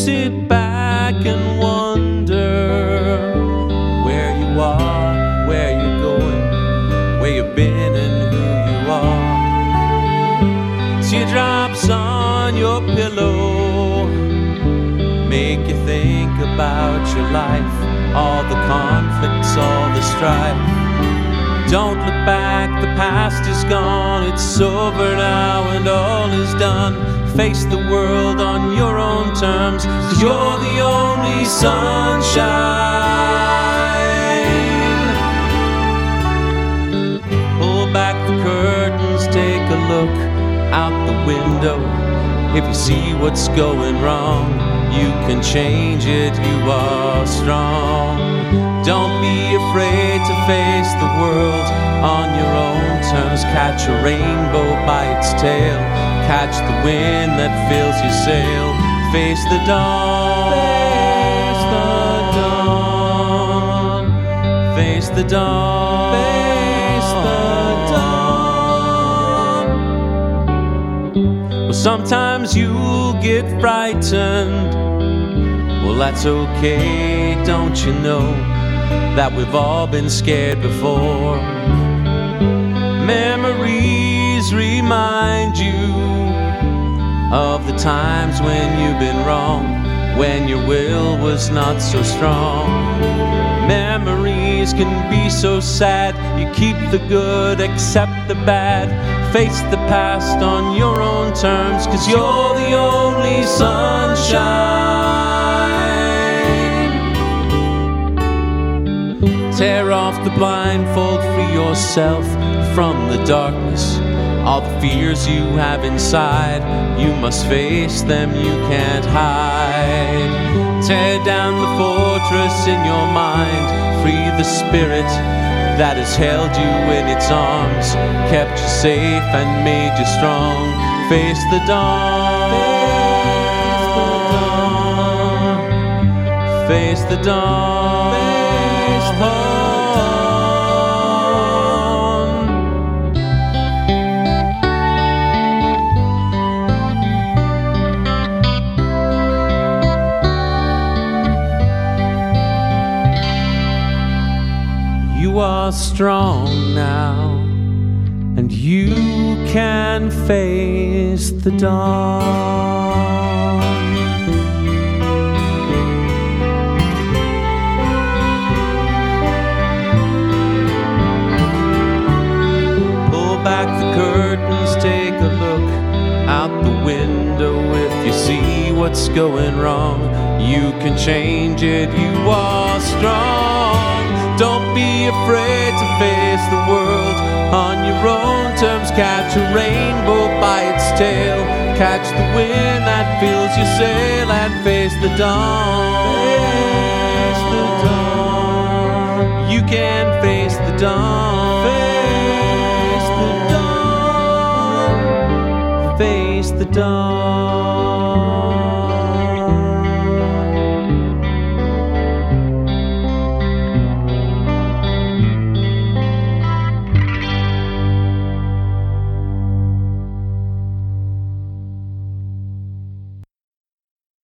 sit back and wonder where you are, where you're going, where you've been and who you are. Teardrops on your pillow make you think about your life, all the conflicts, all the strife. Don't look back, the past is gone, it's over now and all is done. Face the world on your own terms, 'cause you're the only sunshine. Pull back the curtains, take a look out the window. If you see what's going wrong, you can change it, you are strong. Don't be afraid to face the world on your own terms. Catch a rainbow by its tail, catch the wind that fills your sail. Face the dawn, face the dawn, face the dawn, face the dawn. Well, sometimes you'll get frightened. Well, that's okay, don't you know that we've all been scared before. Memories remind you of the times when you've been wrong, when your will was not so strong. Memories can be so sad, you keep the good, accept the bad. Face the past on your own terms, 'cause you're the only sunshine. Tear off the blindfold, free yourself from the darkness. All the fears you have inside, you must face them, you can't hide. Tear down the fortress in your mind, free the spirit that has held you in its arms, kept you safe and made you strong. Face the dawn, face the dawn, face the dawn, face the dawn. You are strong now, and you can face the dawn. Pull back the curtains, take a look out the window. If you see what's going wrong, you can change it, you are strong. Don't be afraid to face the world on your own terms. Catch a rainbow by its tail, catch the wind that fills your sail, and face the dawn. Face the dawn. You can face the dawn. Face the dawn. Face the dawn.